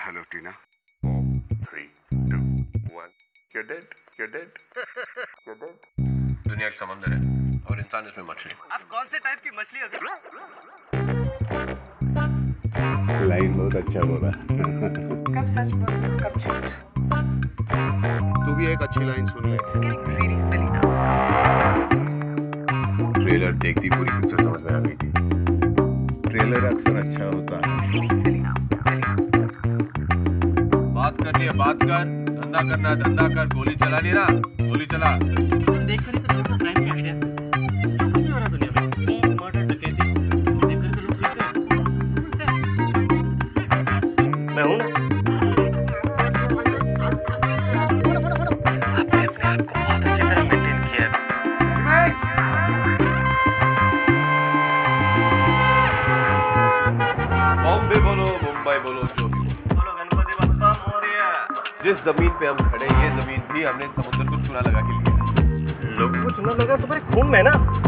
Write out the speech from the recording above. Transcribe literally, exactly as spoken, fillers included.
Hello Tina. Three two one you're dead you're dead you're dead। दुनिया एक समंदर है और इंसान इसमें मछली। आप कौन से टाइप की मछली होती? लाइन बहुत अच्छा बोला। कब सच बोलो कब झूठ? तू भी एक अच्छी लाइन सुन ले। Getting really silly now. Trailer देखती पूरी पिक्चर समझ में आ गई थी। ट्रेलर अक्सर अच्छा होता है। Getting silly now. बात करनी है बात कर, धंधा करना है धंधा कर, गोली चलानी है ना गोली चला। देख कर ही तो लोगों को क्राइम की आइडिया जो कुछ भी हो रहा है दुनिया में, मर्डर डकैती, देख कर तो लोग सीख रहे हैं। मैं हूँ ना। आपने अपने आप को बहुत अच्छी तरह मेंटेन किया है। बॉम्बे बोलो मुंबई बोलो जो भी बोलो गणपति बप्पा मोरया। जिस जमीन पे हम खड़े ये जमीन भी हमने समुद्र को चूना लगा के लिया है। लोगों को चुना लगा तुम्हारे खून में ना।